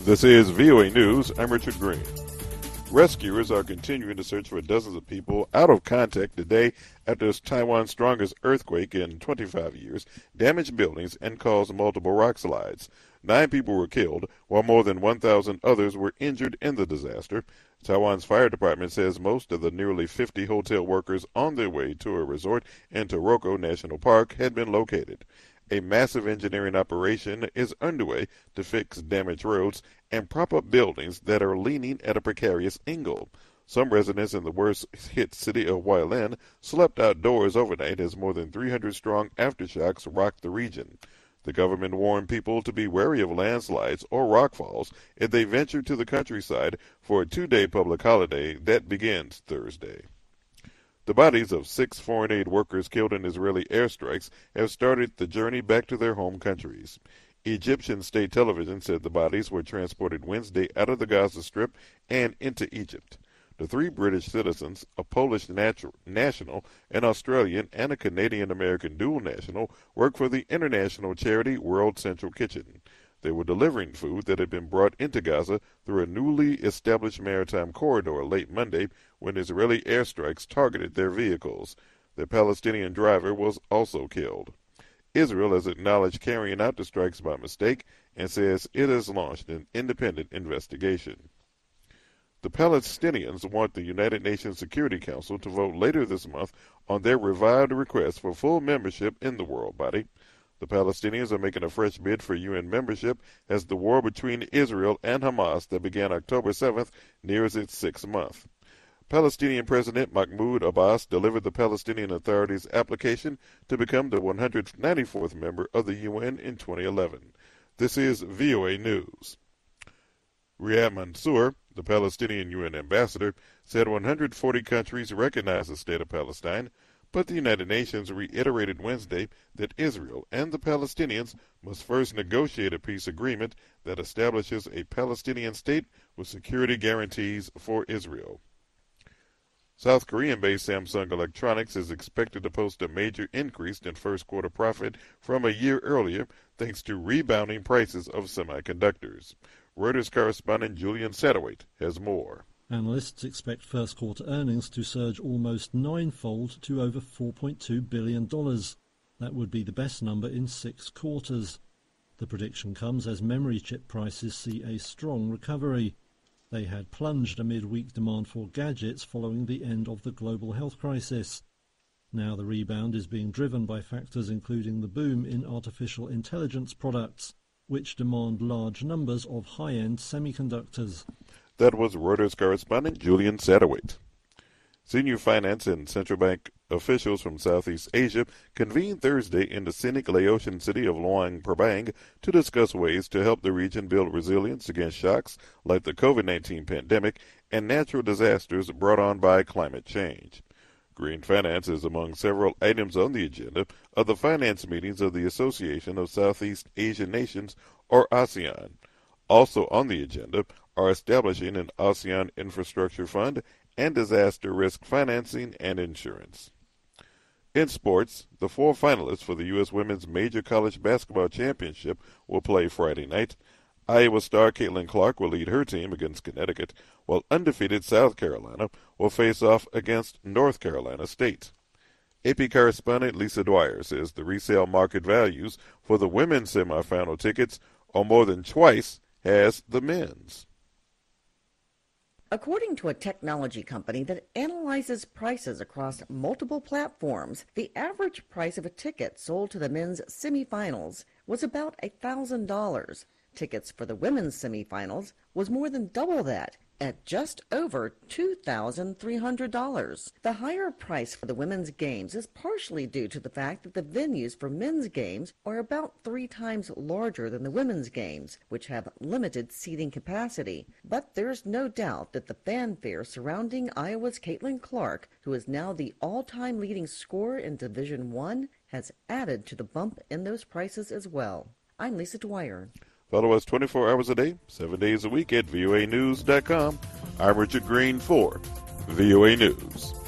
This is VOA News. I'm Richard Green. Rescuers are continuing to search for dozens of people out of contact today after Taiwan's strongest earthquake in 25 years damaged buildings and caused multiple rock slides. 9 people were killed, while more than 1,000 others were injured in the disaster. Taiwan's fire department says most of the nearly 50 hotel workers on their way to a resort in Taroko National Park had been located. A massive engineering operation is underway to fix damaged roads and prop up buildings that are leaning at a precarious angle. Some residents in the worst-hit city of Hualien slept outdoors overnight as more than 300-strong aftershocks rocked the region. The government warned people to be wary of landslides or rockfalls if they venture to the countryside for a 2-day public holiday that begins Thursday. The bodies of 6 foreign aid workers killed in Israeli airstrikes have started the journey back to their home countries. Egyptian state television said the bodies were transported Wednesday out of the Gaza Strip and into Egypt. The 3 British citizens, a Polish national, an Australian, and a Canadian-American dual national, work for the international charity World Central Kitchen. They were delivering food that had been brought into Gaza through a newly established maritime corridor late Monday when Israeli airstrikes targeted their vehicles. The Palestinian driver was also killed. Israel has acknowledged carrying out the strikes by mistake and says it has launched an independent investigation. The Palestinians want the United Nations Security Council to vote later this month on their revived request for full membership in the world body. The Palestinians are making a fresh bid for UN membership as the war between Israel and Hamas that began October 7th nears its 6th month. Palestinian President Mahmoud Abbas delivered the Palestinian Authority's application to become the 194th member of the UN in 2011. This is VOA News. Riyad Mansour, the Palestinian UN ambassador, said 140 countries recognize the state of Palestine, but the United Nations reiterated Wednesday that Israel and the Palestinians must first negotiate a peace agreement that establishes a Palestinian state with security guarantees for Israel. South Korean-based Samsung Electronics is expected to post a major increase in first-quarter profit from a year earlier thanks to rebounding prices of semiconductors. Reuters correspondent Julian Satterwhite has more. Analysts expect first-quarter earnings to surge almost 9-fold to over $4.2 billion. That would be the best number in 6 quarters. The prediction comes as memory chip prices see a strong recovery. They had plunged amid weak demand for gadgets following the end of the global health crisis. Now the rebound is being driven by factors including the boom in artificial intelligence products, which demand large numbers of high-end semiconductors. That was Reuters correspondent Julian Satterwhite. Senior finance and central bank officials from Southeast Asia convened Thursday in the scenic Laotian city of Luang Prabang to discuss ways to help the region build resilience against shocks like the COVID-19 pandemic and natural disasters brought on by climate change. Green finance is among several items on the agenda of the finance meetings of the Association of Southeast Asian Nations, or ASEAN. Also on the agenda are establishing an ASEAN Infrastructure Fund and disaster risk financing and insurance. In sports, the 4 finalists for the U.S. Women's Major College Basketball Championship will play Friday night. Iowa star Caitlin Clark will lead her team against Connecticut, while undefeated South Carolina will face off against North Carolina State. AP correspondent Lisa Dwyer says the resale market values for the women's semifinal tickets are more than twice as the men's. According to a technology company that analyzes prices across multiple platforms, the average price of a ticket sold to the men's semifinals was about $1,000. Tickets for the women's semifinals was more than double that, at just over $2,300. The higher price for the women's games is partially due to the fact that the venues for men's games are about 3 times larger than the women's games, which have limited seating capacity. But there's no doubt that the fanfare surrounding Iowa's Caitlin Clark, who is now the all-time leading scorer in Division I, has added to the bump in those prices as well. I'm Lisa Dwyer. Follow us 24 hours a day, 7 days a week at voanews.com. I'm Richard Green for VOA News.